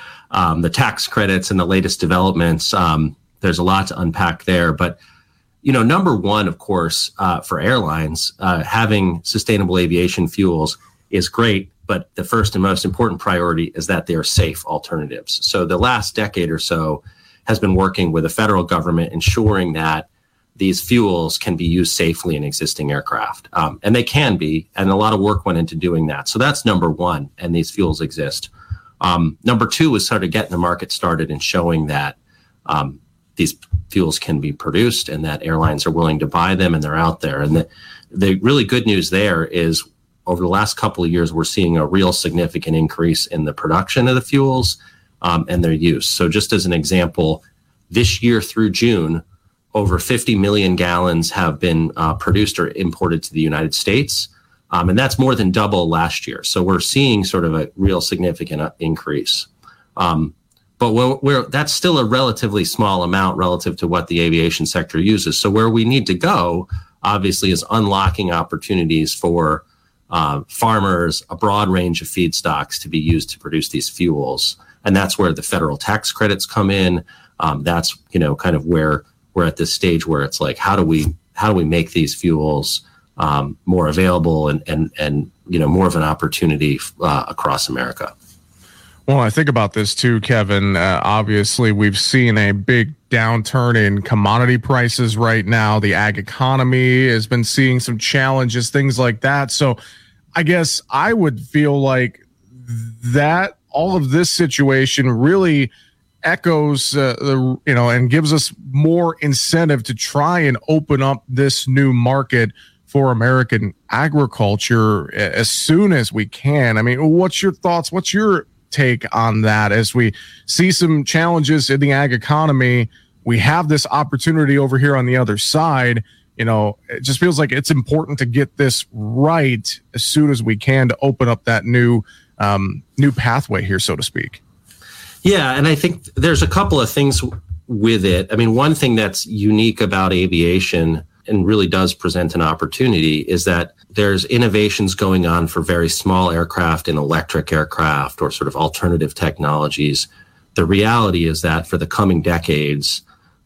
Speaker 7: the tax credits and the latest developments. There's a lot to unpack there, but number one, of course, for airlines, having sustainable aviation fuels is great, but the first and most important priority is that they are safe alternatives. So the last decade or so has been working with the federal government, ensuring that these fuels can be used safely in existing aircraft. And they can be, and a lot of work went into doing that. So that's number one, and these fuels exist. Number two is sort of getting the market started and showing that these fuels can be produced and that airlines are willing to buy them and they're out there. And the really good news there is over the last couple of years, we're seeing a real significant increase in the production of the fuels and their use. So just as an example, this year through June, over 50 million gallons have been produced or imported to the United States. And that's more than double last year. So we're seeing sort of a real significant increase. But that's still a relatively small amount relative to what the aviation sector uses. So where we need to go, obviously, is unlocking opportunities for farmers, a broad range of feedstocks to be used to produce these fuels. And that's where the federal tax credits come in. That's, kind of where we're at this stage where it's like, how do we make these fuels more available and more of an opportunity across America?
Speaker 21: Well, I think about this too, Kevin. Obviously, we've seen a big downturn in commodity prices right now. The ag economy has been seeing some challenges, things like that. So I guess I would feel like that all of this situation really echoes and gives us more incentive to try and open up this new market for American agriculture as soon as we can. I mean, what's your thoughts? What's your take on that? As we see some challenges in the ag economy, we have this opportunity over here on the other side. It just feels like it's important to get this right as soon as we can to open up that new pathway here, so to speak.
Speaker 7: Yeah, and I think there's a couple of things with it. I mean, one thing that's unique about aviation and really does present an opportunity is that there's innovations going on for very small aircraft and electric aircraft or sort of alternative technologies. The reality is that for the coming decades,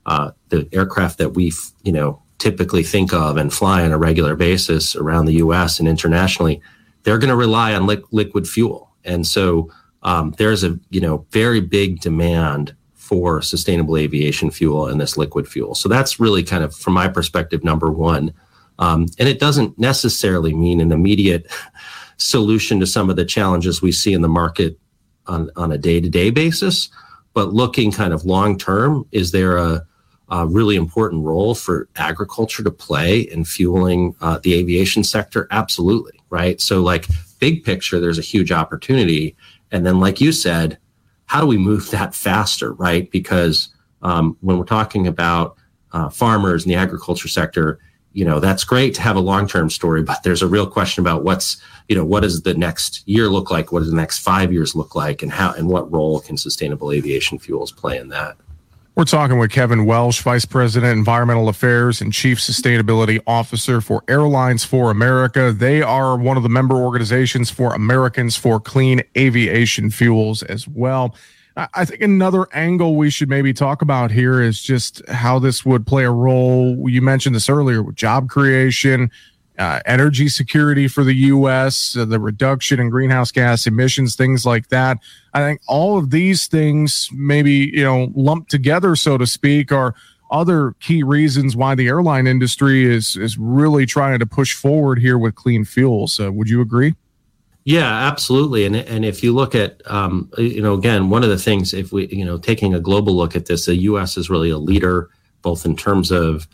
Speaker 7: the aircraft that we typically think of and fly on a regular basis around the U.S. and internationally, they're going to rely on liquid fuel. And so there's a very big demand for sustainable aviation fuel and this liquid fuel. So that's really kind of, from my perspective, number one. And it doesn't necessarily mean an immediate solution to some of the challenges we see in the market on a day-to-day basis. But looking kind of long-term, is there a really important role for agriculture to play in fueling the aviation sector? Absolutely, right? So like big picture, there's a huge opportunity. And then like you said, how do we move that faster, right? Because when we're talking about farmers in the agriculture sector, that's great to have a long-term story, but there's a real question about what does the next year look like? What does the next 5 years look like? And what role can sustainable aviation fuels play in that?
Speaker 21: We're talking with Kevin Welsh, Vice President, Environmental Affairs and Chief Sustainability Officer for Airlines for America. They are one of the member organizations for Americans for Clean Aviation Fuels as well. I think another angle we should maybe talk about here is just how this would play a role. You mentioned this earlier with job creation, energy security for the U.S., the reduction in greenhouse gas emissions, things like that. I think all of these things maybe, lumped together, so to speak, are other key reasons why the airline industry is really trying to push forward here with clean fuels. Would you agree?
Speaker 7: Yeah, absolutely. And if you look at, again, one of the things, if we, taking a global look at this, the U.S. is really a leader, both in terms of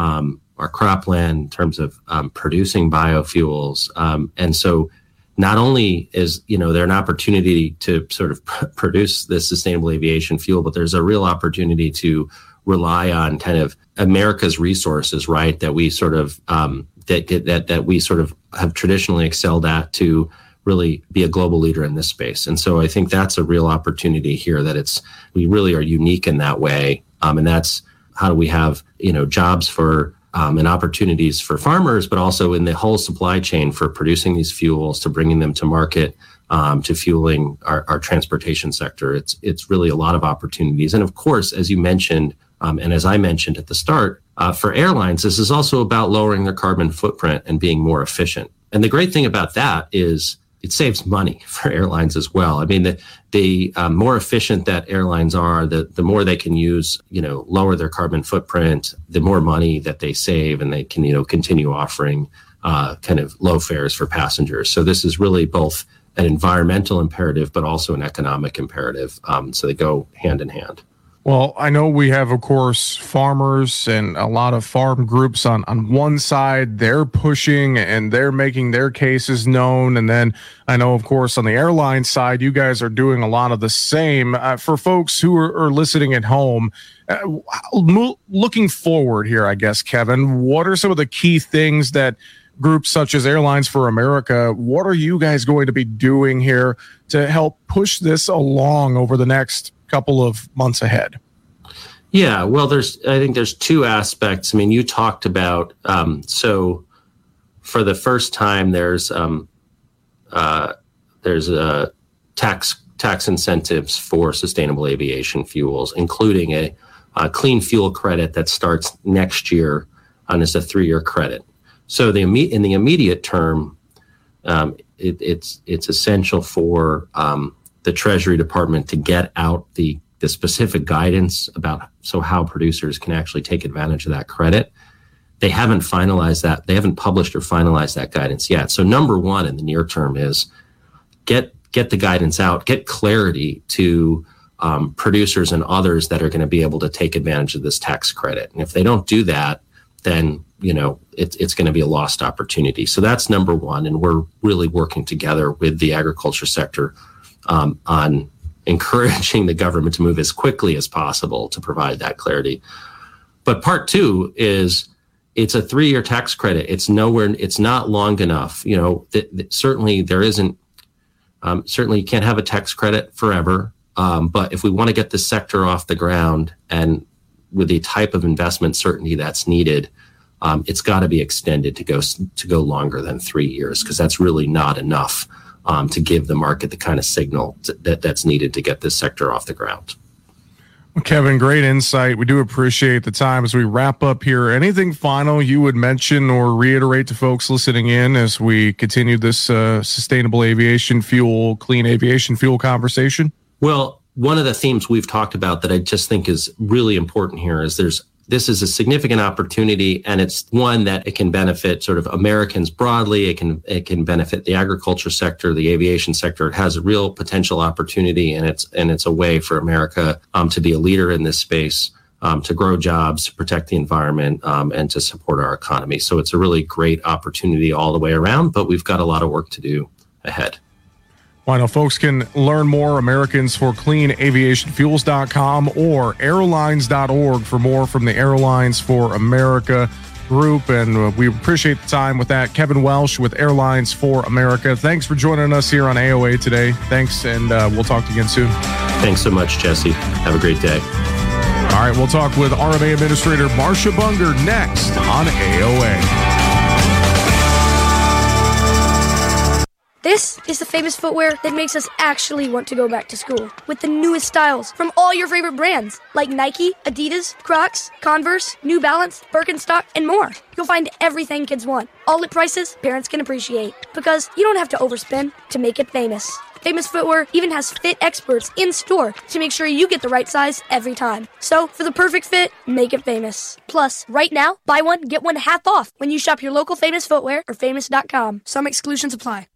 Speaker 7: our cropland, in terms of producing biofuels. And so not only is, there an opportunity to sort of produce this sustainable aviation fuel, but there's a real opportunity to rely on kind of America's resources, right? That we sort of, that we sort of have traditionally excelled at to really be a global leader in this space. And so I think that's a real opportunity here, that we really are unique in that way. And that's how do we have, jobs for and opportunities for farmers, but also in the whole supply chain for producing these fuels, to bringing them to market, to fueling our transportation sector. It's really a lot of opportunities. And of course, as you mentioned, and as I mentioned at the start, for airlines, this is also about lowering their carbon footprint and being more efficient. And the great thing about that is it saves money for airlines as well. I mean, the more efficient that airlines are, the more they can use, lower their carbon footprint, the more money that they save, and they can, continue offering kind of low fares for passengers. So this is really both an environmental imperative, but also an economic imperative. So they go hand in hand.
Speaker 21: Well, I know we have, of course, farmers and a lot of farm groups on one side. They're pushing and they're making their cases known. And then I know, of course, on the airline side, you guys are doing a lot of the same. For folks who are listening at home, looking forward here, I guess, Kevin, what are some of the key things that groups such as Airlines for America, what are you guys going to be doing here to help push this along over the next couple of months ahead?
Speaker 7: Yeah, well, I think there's two aspects. I mean, you talked about, so for the first time, there's tax incentives for sustainable aviation fuels, including a clean fuel credit that starts next year and is a 3-year credit. So in the immediate term, it's essential for the Treasury Department to get out the specific guidance about how producers can actually take advantage of that credit. They haven't finalized that. They haven't published or finalized that guidance yet. So number one in the near term is get the guidance out, get clarity to producers and others that are going to be able to take advantage of this tax credit. And if they don't do that, then it's going to be a lost opportunity. So that's number one, and we're really working together with the agriculture sector on encouraging the government to move as quickly as possible to provide that clarity. But part two is it's a 3-year tax credit. It's not long enough. Certainly there isn't. Certainly you can't have a tax credit forever. But if we want to get the sector off the ground and with the type of investment certainty that's needed, it's got to be extended to go longer than 3 years, because that's really not enough to give the market the kind of signal that's needed to get this sector off the ground.
Speaker 21: Kevin, great insight. We do appreciate the time as we wrap up here. Anything final you would mention or reiterate to folks listening in as we continue this sustainable aviation fuel, clean aviation fuel conversation?
Speaker 7: Well, one of the themes we've talked about that I just think is really important here is this is a significant opportunity, and it's one that it can benefit sort of Americans broadly. It can benefit the agriculture sector, the aviation sector. It has a real potential opportunity, and it's a way for America to be a leader in this space, to grow jobs, to protect the environment, and to support our economy. So it's a really great opportunity all the way around, but we've got a lot of work to do ahead.
Speaker 21: Well, I know folks can learn more, AmericansForCleanAviationFuels.com or airlines.org for more from the Airlines for America group. And we appreciate the time with that. Kevin Welsh with Airlines for America. Thanks for joining us here on AOA today. Thanks, and we'll talk to you again soon.
Speaker 7: Thanks so much, Jesse. Have a great day.
Speaker 21: All right, we'll talk with RMA Administrator Marcia Bunger next on AOA.
Speaker 9: This is the famous footwear that makes us actually want to go back to school. With the newest styles from all your favorite brands, like Nike, Adidas, Crocs, Converse, New Balance, Birkenstock, and more. You'll find everything kids want, all at prices parents can appreciate. Because you don't have to overspend to make it famous. Famous Footwear even has fit experts in store to make sure you get the right size every time. So, for the perfect fit, make it famous. Plus, right now, buy one, get one half off when you shop your local Famous Footwear or famous.com. Some exclusions apply.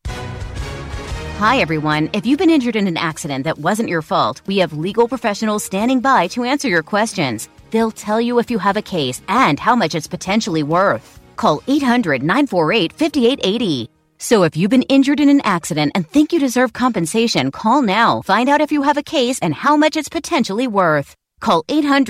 Speaker 12: Hi, everyone. If you've been injured in an accident that wasn't your fault, we have legal professionals standing by to answer your questions. They'll tell you if you have a case and how much it's potentially worth. Call 800-948-5880. So if you've been injured in an accident and think you deserve compensation, call now. Find out if you have a case and how much it's potentially worth. Call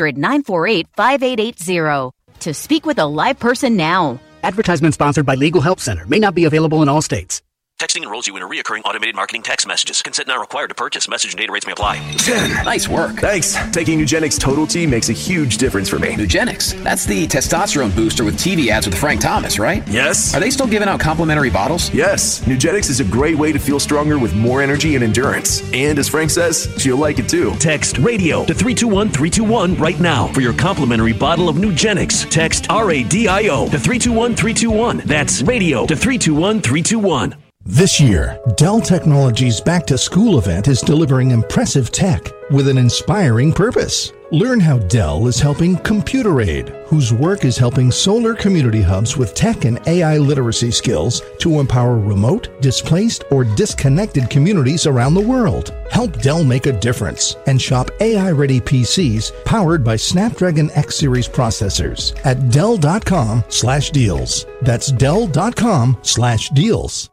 Speaker 12: 800-948-5880 to speak with a live person now.
Speaker 13: Advertisement sponsored by Legal Help Center. May not be available in all states.
Speaker 15: Texting enrolls you in a reoccurring automated marketing text messages. Consent not required to purchase. Message and data rates may apply.
Speaker 16: 10.
Speaker 15: Nice work.
Speaker 16: Thanks. Taking Nugenix Total T makes a huge difference for me.
Speaker 15: Nugenix? That's the testosterone booster with TV ads with Frank Thomas, right?
Speaker 16: Yes.
Speaker 15: Are they still giving out complimentary bottles?
Speaker 16: Yes. Nugenix is a great way to feel stronger with more energy and endurance. And as Frank says, she'll like it too.
Speaker 17: Text RADIO to 321-321 right now for your complimentary bottle of Nugenix. Text RADIO to 321-321. That's RADIO to 321-321.
Speaker 27: This year, Dell Technologies Back to School event is delivering impressive tech with an inspiring purpose. Learn how Dell is helping Computer Aid, whose work is helping solar community hubs with tech and AI literacy skills to empower remote, displaced, or disconnected communities around the world. Help Dell make a difference and shop AI-ready PCs powered by Snapdragon X Series processors at Dell.com/deals. That's Dell.com/deals.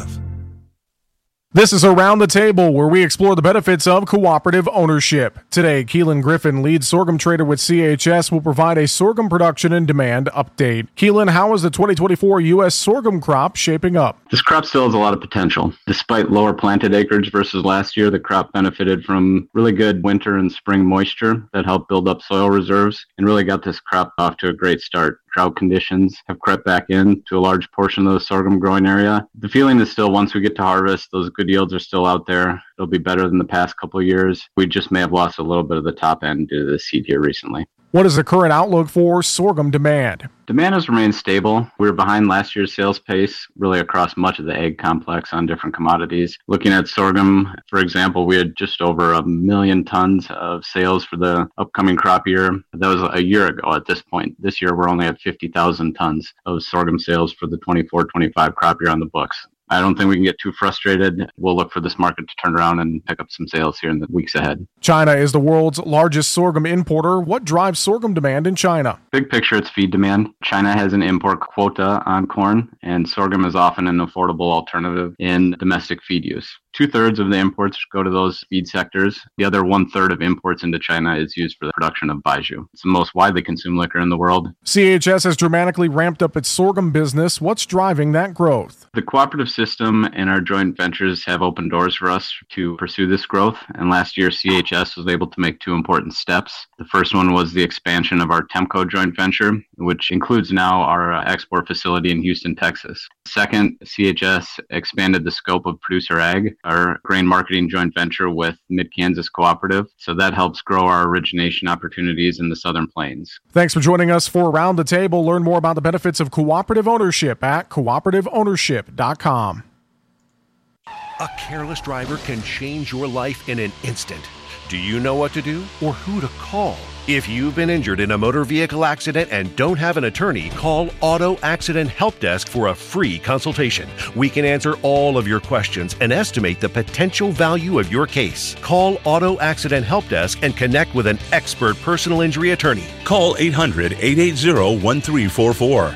Speaker 21: This is Around the Table, where we explore the benefits of cooperative ownership. Today, Keelan Griffin, lead sorghum trader with CHS, will provide a sorghum production and demand update. Keelan, how is the 2024 U.S. sorghum crop shaping up?
Speaker 28: This crop still has a lot of potential. Despite lower planted acreage versus last year, the crop benefited from really good winter and spring moisture that helped build up soil reserves and really got this crop off to a great start. Drought conditions have crept back in to a large portion of the sorghum growing area. The feeling is still once we get to harvest, those good yields are still out there. It'll be better than the past couple of years. We just may have lost a little bit of the top end due to the seed year recently.
Speaker 21: What is the current outlook for sorghum demand?
Speaker 28: Demand has remained stable. We were behind last year's sales pace, really across much of the egg complex on different commodities. Looking at sorghum, for example, we had just over 1 million tons of sales for the upcoming crop year. That was a year ago at this point. This year, we're only at 50,000 tons of sorghum sales for the 24-25 crop year on the books. I don't think we can get too frustrated. We'll look for this market to turn around and pick up some sales here in the weeks ahead.
Speaker 21: China is the world's largest sorghum importer. What drives sorghum demand in China?
Speaker 28: Big picture, it's feed demand. China has an import quota on corn, and sorghum is often an affordable alternative in domestic feed use. 2/3 of the imports go to those feed sectors. The other 1/3 of imports into China is used for the production of baijiu. It's the most widely consumed liquor in the world.
Speaker 21: CHS has dramatically ramped up its sorghum business. What's driving that growth?
Speaker 28: The cooperative system and our joint ventures have opened doors for us to pursue this growth. And last year, CHS was able to make two important steps. The first one was the expansion of our Temco joint venture, which includes now our export facility in Houston, Texas. Second, CHS expanded the scope of Producer Ag, our grain marketing joint venture with Mid-Kansas Cooperative. So that helps grow our origination opportunities in the Southern Plains.
Speaker 21: Thanks for joining us for Around the Table. Learn more about the benefits of cooperative ownership at cooperativeownership.com.
Speaker 1: A careless driver can change your life in an instant. Do you know what to do or who to call? If you've been injured in a motor vehicle accident and don't have an attorney, call Auto Accident Help Desk for a free consultation. We can answer all of your questions and estimate the potential value of your case. Call Auto Accident Help Desk and connect with an expert personal injury attorney.
Speaker 11: Call 800-880-1344.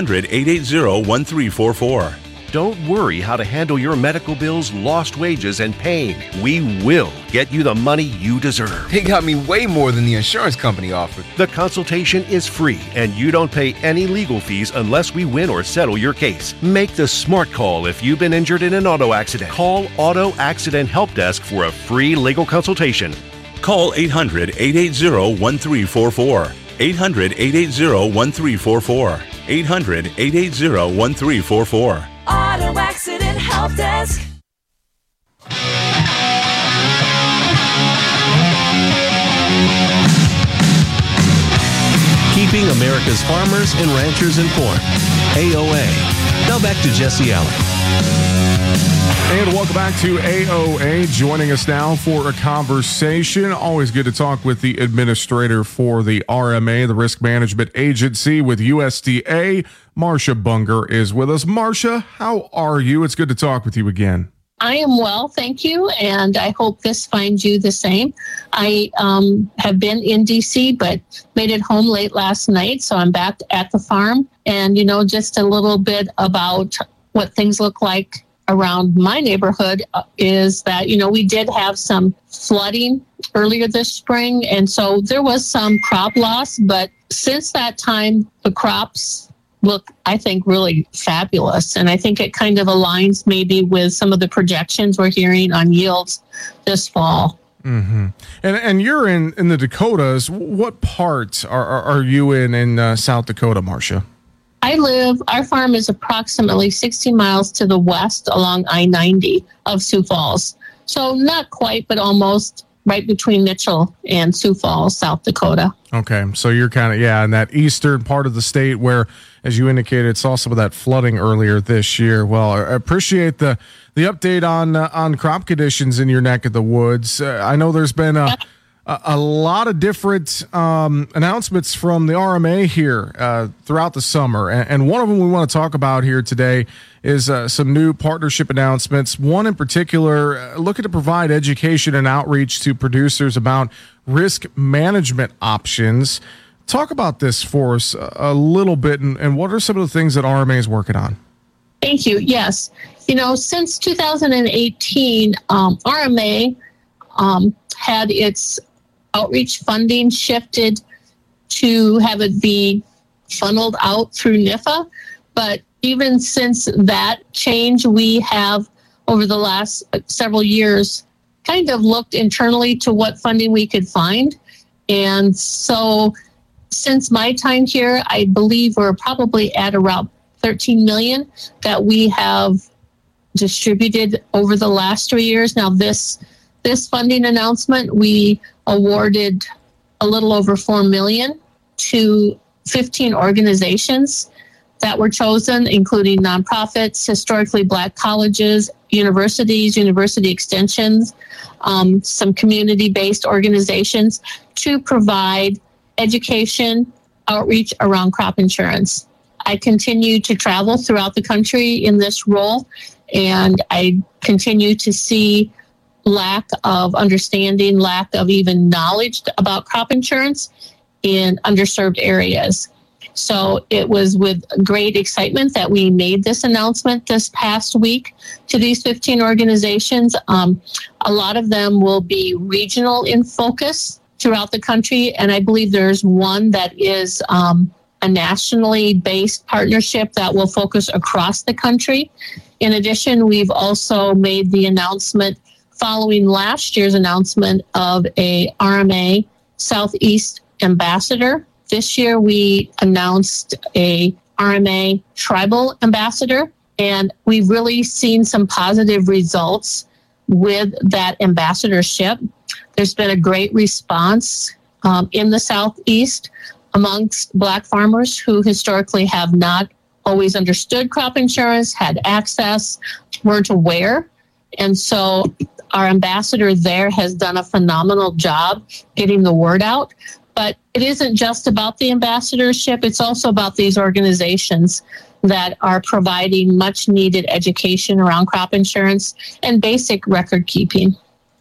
Speaker 11: 800-880-1344.
Speaker 1: Don't worry how to handle your medical bills, lost wages, and pain. We will get you the money you deserve.
Speaker 14: They got me way more than the insurance company offered.
Speaker 1: The consultation is free, and you don't pay any legal fees unless we win or settle your case. Make the smart call if you've been injured in an auto accident. Call Auto Accident Help Desk for a free legal consultation.
Speaker 11: Call 800-880-1344. 800-880-1344. 800-880-1344.
Speaker 19: Auto Accident Help Desk.
Speaker 26: Keeping America's farmers and ranchers informed. AOA. Now back to Jesse Allen.
Speaker 21: And welcome back to AOA. Joining us now for a conversation. Always good to talk with the administrator for the RMA, the Risk Management Agency with USDA. Marcia Bunger is with us. Marcia, how are you? It's good to talk with you again.
Speaker 20: I am well, thank you, and I hope this finds you the same. I have been in D.C., but made it home late last night, so I'm back at the farm. And, just a little bit about what things look like around my neighborhood is that, we did have some flooding earlier this spring, and so there was some crop loss, but since that time, the crops look, I think, really fabulous. And I think it kind of aligns maybe with some of the projections we're hearing on yields this fall.
Speaker 21: Mm-hmm. And you're in the Dakotas. What part are you in South Dakota, Marcia?
Speaker 20: Our farm is approximately 60 miles to the west along I-90 of Sioux Falls. So not quite, but almost right between Mitchell and Sioux Falls, South Dakota.
Speaker 21: Okay, so you're kind of, in that eastern part of the state where, as you indicated, saw some of that flooding earlier this year. Well, I appreciate the update on crop conditions in your neck of the woods. I know there's been a lot of different announcements from the RMA here throughout the summer. And one of them we want to talk about here today is some new partnership announcements. One in particular, looking to provide education and outreach to producers about risk management options. Talk about this for us a little bit, and what are some of the things that RMA is working on?
Speaker 20: Thank you. Yes. Since 2018, RMA had its outreach funding shifted to have it be funneled out through NIFA. But even since that change, we have, over the last several years, kind of looked internally to what funding we could find. And so since my time here, I believe we're probably at around $13 million that we have distributed over the last 3 years. Now, this funding announcement, we awarded a little over $4 million to 15 organizations that were chosen, including nonprofits, historically Black colleges, universities, university extensions, some community-based organizations to provide education, outreach around crop insurance. I continue to travel throughout the country in this role, And I continue to see lack of understanding, lack of even knowledge about crop insurance in underserved areas. So it was with great excitement that we made this announcement this past week to these 15 organizations. A lot of them will be regional in focus throughout the country, and I believe there's one that is a nationally based partnership that will focus across the country. In addition, we've also made the announcement following last year's announcement of a RMA Southeast ambassador. This year, we announced a RMA tribal ambassador, and we've really seen some positive results with that ambassadorship. There's been a great response in the Southeast amongst Black farmers who historically have not always understood crop insurance, had access, weren't aware. And so our ambassador there has done a phenomenal job getting the word out. But it isn't just about the ambassadorship. It's also about these organizations that are providing much needed education around crop insurance and basic record keeping.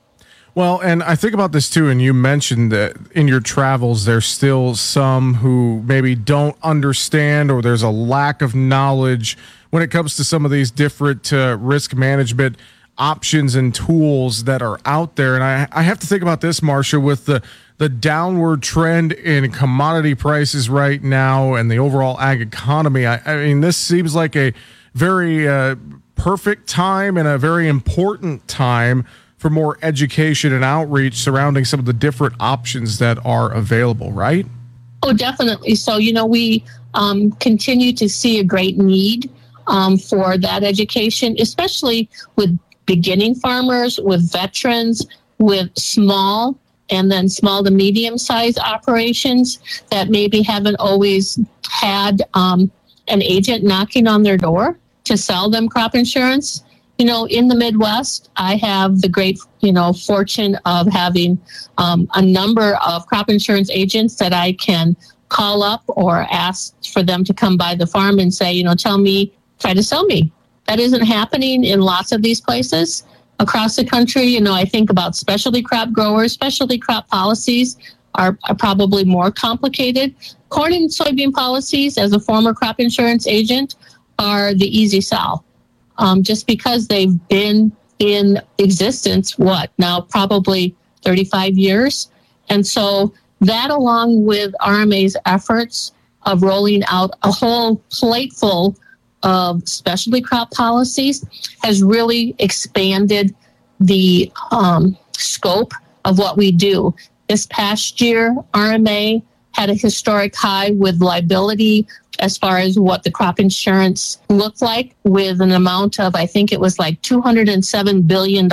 Speaker 21: Well, and I think about this too, and you mentioned that in your travels, there's still some who maybe don't understand, or there's a lack of knowledge when it comes to some of these different risk management options and tools that are out there. And I have to think about this, Marcia, with the downward trend in commodity prices right now and the overall ag economy. I mean, this seems like a very perfect time and a very important time for more education and outreach surrounding some of the different options that are available, right?
Speaker 20: Oh, definitely. So, we continue to see a great need for that education, especially with beginning farmers, with veterans, with small and then small to medium-sized operations that maybe haven't always had an agent knocking on their door to sell them crop insurance. In the Midwest, I have the great, fortune of having a number of crop insurance agents that I can call up or ask for them to come by the farm and say, try to sell me. That isn't happening in lots of these places across the country. I think about specialty crop growers. Specialty crop policies are probably more complicated. Corn and soybean policies, as a former crop insurance agent, are the easy sell. Just because they've been in existence, now probably 35 years. And so that, along with RMA's efforts of rolling out a whole plateful of specialty crop policies, has really expanded the scope of what we do. This past year, RMA had a historic high with liability as far as what the crop insurance looked like, with an amount of, I think it was like $207 billion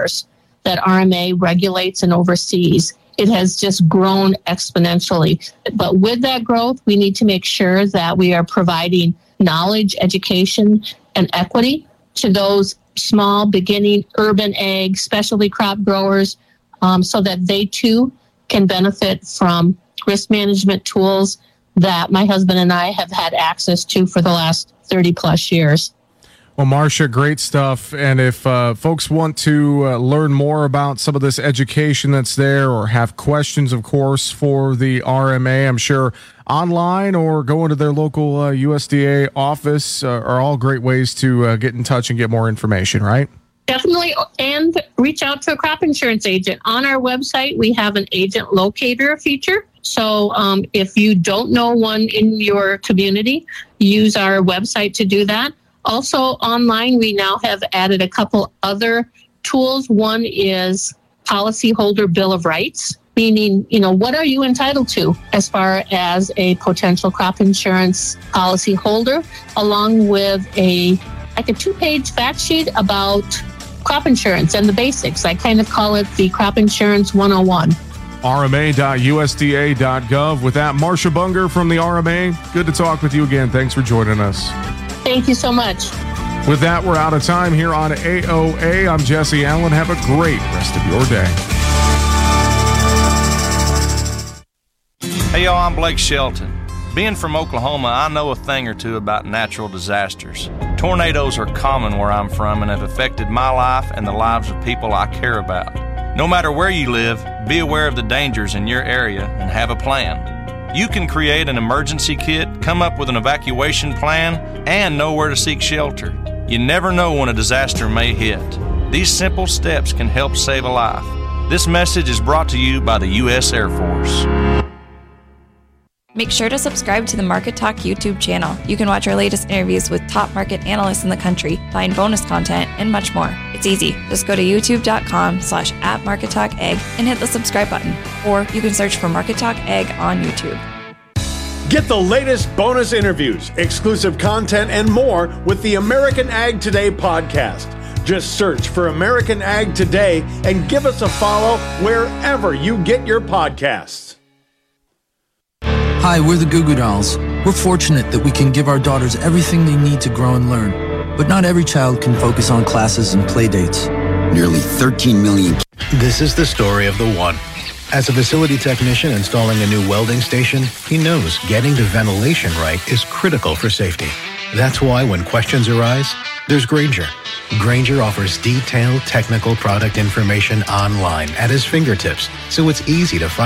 Speaker 20: that RMA regulates and oversees. It has just grown exponentially. But with that growth, we need to make sure that we are providing knowledge, education, and equity to those small, beginning, urban ag, specialty crop growers, so that they too can benefit from risk management tools that my husband and I have had access to for the last 30 plus years.
Speaker 21: Well, Marcia, great stuff. And if folks want to learn more about some of this education that's there, or have questions, of course, for the RMA, I'm sure online or going to their local USDA office are all great ways to get in touch and get more information, right?
Speaker 20: Definitely. And reach out to a crop insurance agent. On our website, we have an agent locator feature. So if you don't know one in your community, use our website to do that. Also online, we now have added a couple other tools. One is Policyholder Bill of Rights, meaning, what are you entitled to as far as a potential crop insurance policy holder, along with a 2-page fact sheet about crop insurance and the basics. I kind of call it the Crop Insurance 101.
Speaker 21: RMA.USDA.gov. With that, Marcia Bunger from the RMA, good to talk with you again. Thanks for joining us.
Speaker 20: Thank you so much.
Speaker 21: With that, we're out of time here on AOA. I'm Jesse Allen. Have a great rest of your day.
Speaker 2: Hey, y'all, I'm Blake Shelton. Being from Oklahoma, I know a thing or two about natural disasters. Tornadoes are common where I'm from and have affected my life and the lives of people I care about. No matter where you live, be aware of the dangers in your area and have a plan. You can create an emergency kit, come up with an evacuation plan, and know where to seek shelter. You never know when a disaster may hit. These simple steps can help save a life. This message is brought to you by the U.S. Air Force.
Speaker 3: Make sure to subscribe to the Market Talk YouTube channel. You can watch our latest interviews with top market analysts in the country, find bonus content, and much more. It's easy. Just go to youtube.com/@MarketTalkAg and hit the subscribe button. Or you can search for Market Talk Ag on YouTube.
Speaker 11: Get the latest bonus interviews, exclusive content, and more with the American Ag Today podcast. Just search for American Ag Today and give us a follow wherever you get your podcasts.
Speaker 18: Hi, we're the Goo Goo Dolls. We're fortunate that we can give our daughters everything they need to grow and learn. But not every child can focus on classes and play dates.
Speaker 22: Nearly 13 million.
Speaker 23: This is the story of the one. As a facility technician installing a new welding station, he knows getting the ventilation right is critical for safety. That's why when questions arise, there's Grainger. Grainger offers detailed technical product information online at his fingertips, so it's easy to find